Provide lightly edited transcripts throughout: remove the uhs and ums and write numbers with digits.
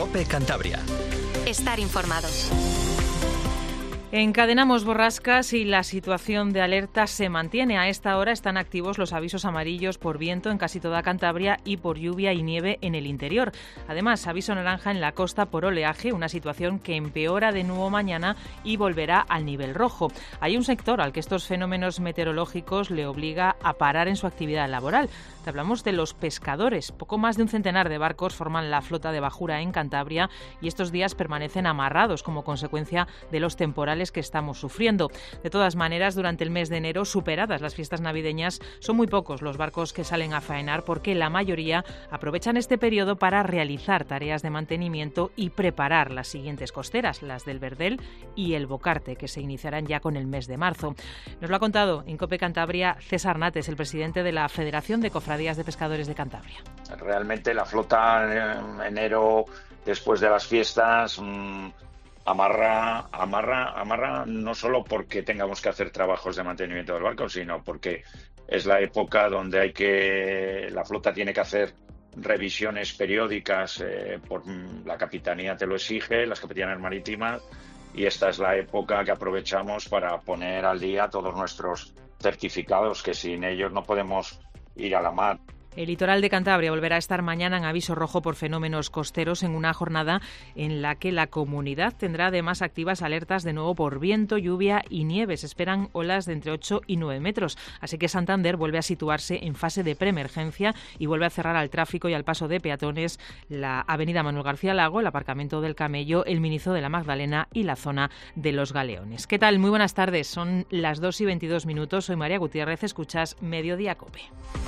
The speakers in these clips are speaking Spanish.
COPE Cantabria. Estar informados. Encadenamos borrascas y la situación de alerta se mantiene. A esta hora están activos los avisos amarillos por viento en casi toda Cantabria y por lluvia y nieve en el interior. Además, aviso naranja en la costa por oleaje, una situación que empeora de nuevo mañana y volverá al nivel rojo. Hay un sector al que estos fenómenos meteorológicos le obliga a parar en su actividad laboral. Te hablamos de los pescadores. Poco más de un centenar de barcos forman la flota de bajura en Cantabria y estos días permanecen amarrados como consecuencia de los temporales que estamos sufriendo. De todas maneras, durante el mes de enero, superadas las fiestas navideñas, son muy pocos los barcos que salen a faenar porque la mayoría aprovechan este periodo para realizar tareas de mantenimiento y preparar las siguientes costeras, las del Verdel y el Bocarte, que se iniciarán ya con el mes de marzo. Nos lo ha contado en COPE Cantabria César Nates, el presidente de la Federación de Cofradías de Pescadores de Cantabria. Realmente la flota en enero, después de las fiestas, amarra no solo porque tengamos que hacer trabajos de mantenimiento del barco, sino porque es la época donde la flota tiene que hacer revisiones periódicas, por la Capitanía te lo exige, las Capitanías Marítimas, y esta es la época que aprovechamos para poner al día todos nuestros certificados, que sin ellos no podemos ir a la mar. El litoral de Cantabria volverá a estar mañana en aviso rojo por fenómenos costeros en una jornada en la que la comunidad tendrá además activas alertas de nuevo por viento, lluvia y nieve. Se esperan olas de entre 8 y 9 metros. Así que Santander vuelve a situarse en fase de preemergencia y vuelve a cerrar al tráfico y al paso de peatones la avenida Manuel García Lago, el aparcamiento del Camello, el Minizo de la Magdalena y la zona de los Galeones. ¿Qué tal? Muy buenas tardes. Son las 2:22. Soy María Gutiérrez. Escuchas Mediodía COPE.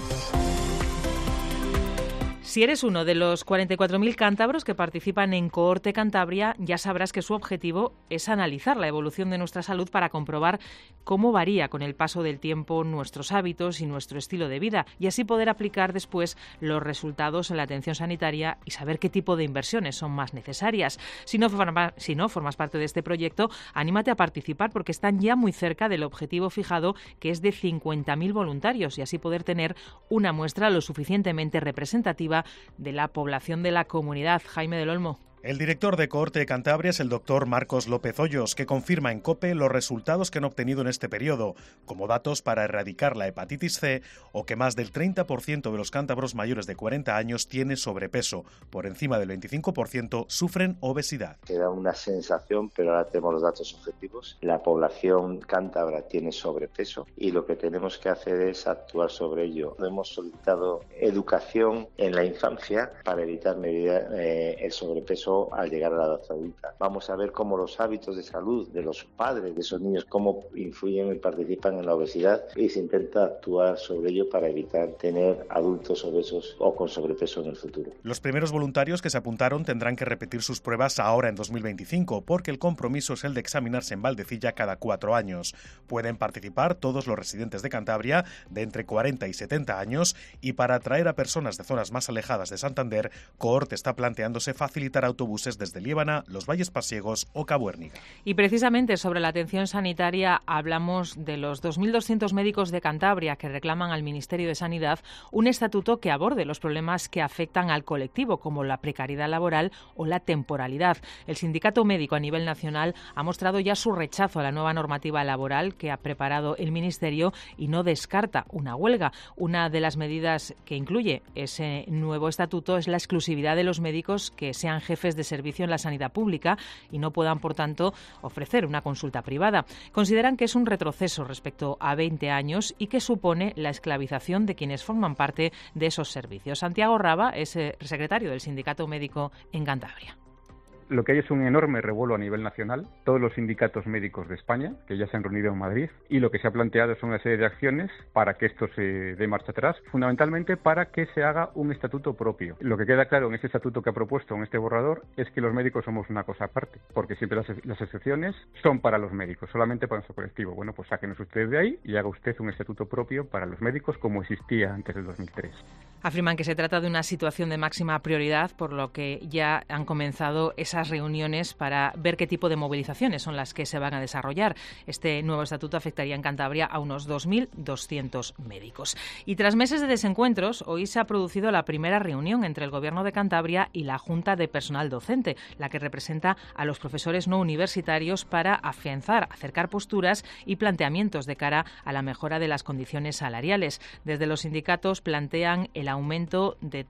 Si eres uno de los 44.000 cántabros que participan en Cohorte Cantabria, ya sabrás que su objetivo es analizar la evolución de nuestra salud para comprobar cómo varía con el paso del tiempo nuestros hábitos y nuestro estilo de vida, y así poder aplicar después los resultados en la atención sanitaria y saber qué tipo de inversiones son más necesarias. Si no formas parte de este proyecto, anímate a participar porque están ya muy cerca del objetivo fijado, que es de 50.000 voluntarios, y así poder tener una muestra lo suficientemente representativa de la población de la comunidad. Jaime del Olmo. El director de Cohorte Cantabria es el doctor Marcos López Hoyos, que confirma en COPE los resultados que han obtenido en este periodo, como datos para erradicar la hepatitis C o que más del 30% de los cántabros mayores de 40 años tiene sobrepeso. Por encima del 25% sufren obesidad. Queda una sensación, pero ahora tenemos los datos objetivos. La población cántabra tiene sobrepeso y lo que tenemos que hacer es actuar sobre ello. Hemos solicitado educación en la infancia para evitar el sobrepeso al llegar a la edad adulta. Vamos a ver cómo los hábitos de salud de los padres de esos niños, cómo influyen y participan en la obesidad, y se intenta actuar sobre ello para evitar tener adultos obesos o con sobrepeso en el futuro. Los primeros voluntarios que se apuntaron tendrán que repetir sus pruebas ahora en 2025, porque el compromiso es el de examinarse en Valdecilla cada 4 años. Pueden participar todos los residentes de Cantabria de entre 40 y 70 años, y para atraer a personas de zonas más alejadas de Santander, Cohorte está planteándose facilitar autobuses desde Liébana, Los Valles Pasiegos o Cabuérniga. Y precisamente sobre la atención sanitaria hablamos de los 2.200 médicos de Cantabria que reclaman al Ministerio de Sanidad un estatuto que aborde los problemas que afectan al colectivo, como la precariedad laboral o la temporalidad. El sindicato médico a nivel nacional ha mostrado ya su rechazo a la nueva normativa laboral que ha preparado el Ministerio y no descarta una huelga. Una de las medidas que incluye ese nuevo estatuto es la exclusividad de los médicos que sean jefes de servicio en la sanidad pública y no puedan, por tanto, ofrecer una consulta privada. Consideran que es un retroceso respecto a 20 años y que supone la esclavización de quienes forman parte de esos servicios. Santiago Raba es secretario del Sindicato Médico en Cantabria. Lo que hay es un enorme revuelo a nivel nacional, todos los sindicatos médicos de España, que ya se han reunido en Madrid, y lo que se ha planteado son una serie de acciones para que esto se dé marcha atrás, fundamentalmente para que se haga un estatuto propio. Lo que queda claro en ese estatuto que ha propuesto en este borrador es que los médicos somos una cosa aparte, porque siempre las excepciones son para los médicos, solamente para nuestro colectivo. Bueno, pues sáquenos ustedes de ahí y haga usted un estatuto propio para los médicos como existía antes del 2003. Afirman que se trata de una situación de máxima prioridad, por lo que ya han comenzado esas reuniones para ver qué tipo de movilizaciones son las que se van a desarrollar. Este nuevo estatuto afectaría en Cantabria a unos 2.200 médicos. Y tras meses de desencuentros, hoy se ha producido la primera reunión entre el Gobierno de Cantabria y la Junta de Personal Docente, la que representa a los profesores no universitarios, para acercar posturas y planteamientos de cara a la mejora de las condiciones salariales. Desde los sindicatos plantean el aumento de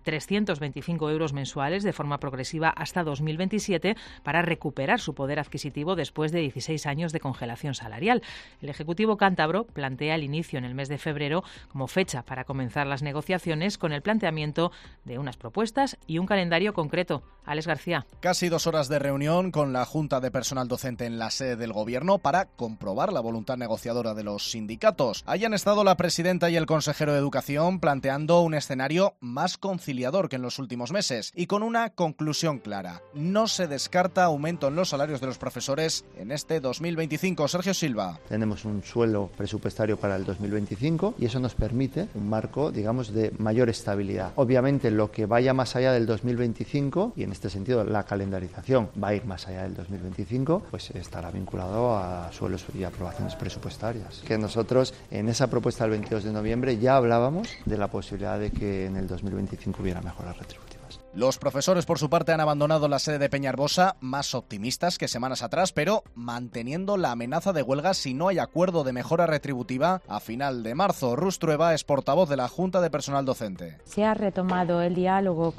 325 euros mensuales de forma progresiva hasta 2027 para recuperar su poder adquisitivo después de 16 años de congelación salarial. El Ejecutivo cántabro plantea el inicio en el mes de febrero como fecha para comenzar las negociaciones, con el planteamiento de unas propuestas y un calendario concreto. Alex García. Casi 2 horas de reunión con la Junta de Personal Docente en la sede del Gobierno para comprobar la voluntad negociadora de los sindicatos. Ahí han estado la presidenta y el consejero de Educación planteando un escenario más conciliador que en los últimos meses y con una conclusión clara: no se descarta aumento en los salarios de los profesores en este 2025. Sergio Silva. Tenemos un suelo presupuestario para el 2025 y eso nos permite un marco, digamos, de mayor estabilidad. Obviamente, lo que vaya más allá del 2025, y en este sentido la calendarización va a ir más allá del 2025, pues estará vinculado a suelos y aprobaciones presupuestarias. Que nosotros en esa propuesta del 22 de noviembre ya hablábamos de la posibilidad de que en el 2025 hubiera mejoras retributivas. Los profesores, por su parte, han abandonado la sede de Peñarbosa más optimistas que semanas atrás, pero manteniendo la amenaza de huelga si no hay acuerdo de mejora retributiva a final de marzo. Rus Trueba es portavoz de la Junta de Personal Docente. Se ha retomado el diálogo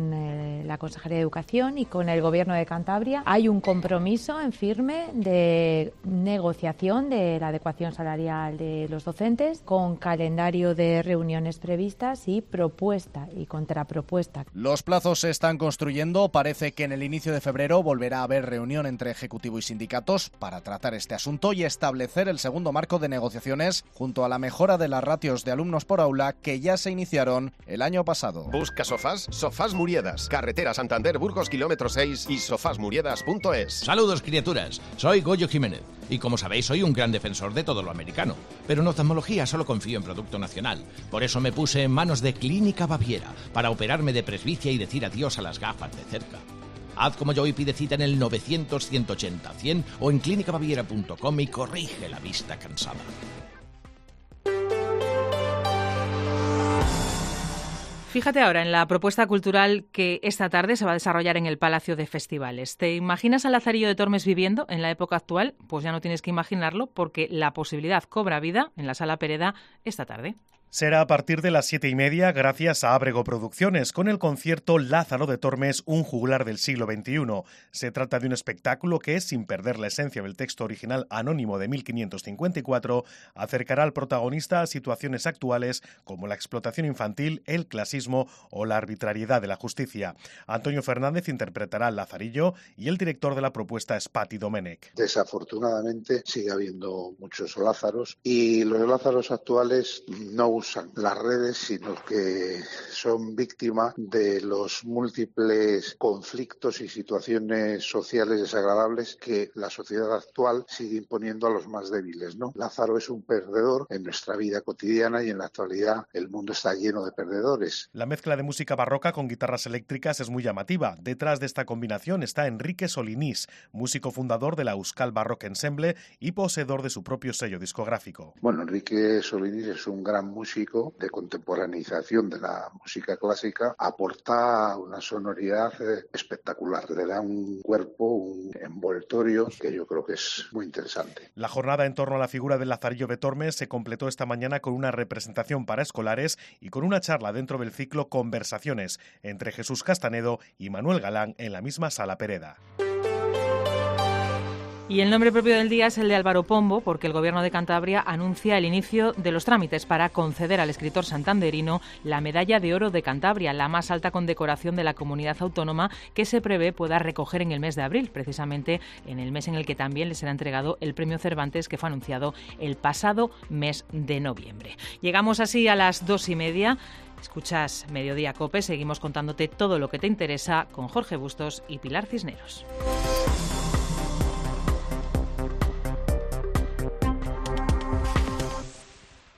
con la Consejería de Educación y con el Gobierno de Cantabria. Hay un compromiso en firme de negociación de la adecuación salarial de los docentes, con calendario de reuniones previstas y propuesta y contrapropuesta. Los plazos se están construyendo. Parece que en el inicio de febrero volverá a haber reunión entre Ejecutivo y sindicatos para tratar este asunto y establecer el segundo marco de negociaciones junto a la mejora de las ratios de alumnos por aula que ya se iniciaron el año pasado. Busca sofás, Sofás Muriedas, carretera Santander Burgos kilómetro 6 y sofasmuriedas.es. Saludos, criaturas. Soy Goyo Jiménez y, como sabéis, soy un gran defensor de todo lo americano. Pero en oftalmología solo confío en producto nacional. Por eso me puse en manos de Clínica Baviera para operarme de presbicia y decir adiós a las gafas de cerca. Haz como yo y pide cita en el 900-180-100 o en clinicabaviera.com y corrige la vista cansada. Fíjate ahora en la propuesta cultural que esta tarde se va a desarrollar en el Palacio de Festivales. ¿Te imaginas al Lazarillo de Tormes viviendo en la época actual? Pues ya no tienes que imaginarlo, porque la posibilidad cobra vida en la Sala Pereda esta tarde. Será a partir de las 7:30 gracias a Ábrego Producciones, con el concierto Lázaro de Tormes, un juglar del siglo XXI. Se trata de un espectáculo que, sin perder la esencia del texto original anónimo de 1554, acercará al protagonista a situaciones actuales como la explotación infantil, el clasismo o la arbitrariedad de la justicia. Antonio Fernández interpretará al Lazarillo y el director de la propuesta es Pati Domenech. Desafortunadamente sigue habiendo muchos Lázaros y los Lázaros actuales no usan las redes, sino que son víctimas de los múltiples conflictos y situaciones sociales desagradables que la sociedad actual sigue imponiendo a los más débiles, ¿no? Lázaro es un perdedor en nuestra vida cotidiana y en la actualidad el mundo está lleno de perdedores. La mezcla de música barroca con guitarras eléctricas es muy llamativa. Detrás de esta combinación está Enrique Solinís, músico fundador de la Euskal Baroque Ensemble y poseedor de su propio sello discográfico. Bueno, Enrique Solinís es un gran músico de contemporaneización de la música clásica, aporta una sonoridad espectacular, le da un cuerpo, un envoltorio que yo creo que es muy interesante. La jornada en torno a la figura del Lazarillo de Tormes se completó esta mañana con una representación para escolares y con una charla dentro del ciclo Conversaciones entre Jesús Castanedo y Manuel Galán en la misma Sala Pereda. Y el nombre propio del día es el de Álvaro Pombo, porque el Gobierno de Cantabria anuncia el inicio de los trámites para conceder al escritor santanderino la Medalla de Oro de Cantabria, la más alta condecoración de la comunidad autónoma, que se prevé pueda recoger en el mes de abril, precisamente en el mes en el que también le será entregado el Premio Cervantes, que fue anunciado el pasado mes de noviembre. Llegamos así a las 2:30. Escuchas Mediodía COPE, seguimos contándote todo lo que te interesa con Jorge Bustos y Pilar Cisneros.